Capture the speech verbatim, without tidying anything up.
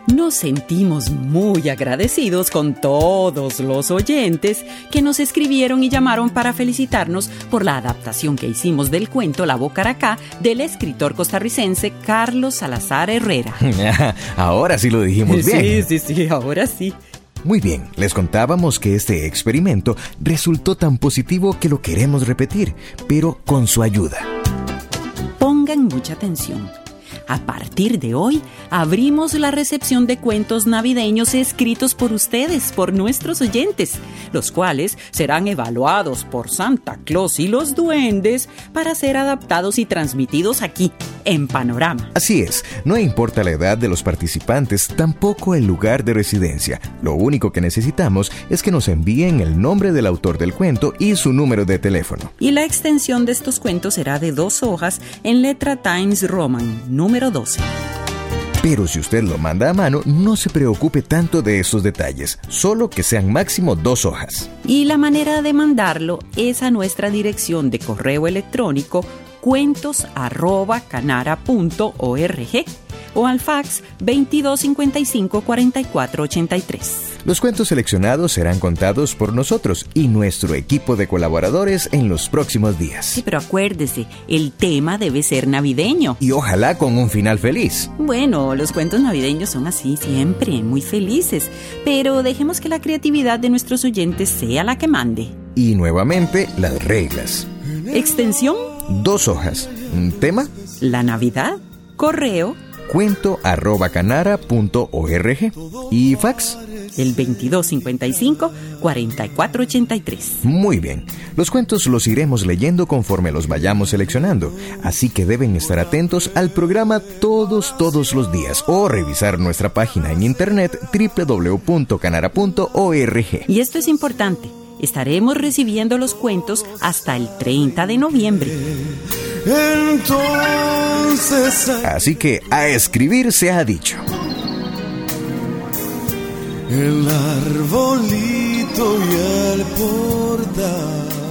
Nos sentimos muy agradecidos con todos los oyentes que nos escribieron y llamaron para felicitarnos por la adaptación que hicimos del cuento La Bocaracá del escritor costarricense Carlos Salazar Herrera. Ahora sí lo dijimos bien. Sí, sí, sí, ahora sí. Muy bien, les contábamos que este experimento resultó tan positivo que lo queremos repetir, pero con su ayuda. Pongan mucha atención. A partir de hoy, abrimos la recepción de cuentos navideños escritos por ustedes, por nuestros oyentes, los cuales serán evaluados por Santa Claus y los duendes para ser adaptados y transmitidos aquí, en Panorama. Así es, no importa la edad de los participantes, tampoco el lugar de residencia. Lo único que necesitamos es que nos envíen el nombre del autor del cuento y su número de teléfono. Y la extensión de estos cuentos será de dos hojas en letra Times Roman, número doce. Pero si usted lo manda a mano, no se preocupe tanto de estos detalles, solo que sean máximo dos hojas. Y la manera de mandarlo es a nuestra dirección de correo electrónico cuentos arroba canara punto org o al fax veintidós cincuenta y cinco cuarenta y cuatro ochenta y tres. Los cuentos seleccionados serán contados por nosotros y nuestro equipo de colaboradores en los próximos días. Sí, pero acuérdese, el tema debe ser navideño. Y ojalá con un final feliz. Bueno, los cuentos navideños son así siempre, muy felices, pero dejemos que la creatividad de nuestros oyentes sea la que mande. Y nuevamente, las reglas. Extensión. Dos hojas. Tema. La Navidad. Correo. Cuento arroba canara punto org. Y fax. El veintidós cincuenta y cinco cuarenta y cuatro ochenta y tres. Muy bien. Los cuentos los iremos leyendo conforme los vayamos seleccionando. Así que deben estar atentos al programa todos, todos los días. O revisar nuestra página en internet doble u doble u doble u punto canara punto org. Y esto es importante. Estaremos recibiendo los cuentos hasta el treinta de noviembre. Entonces, así que a escribir se ha dicho. El arbolito y el portal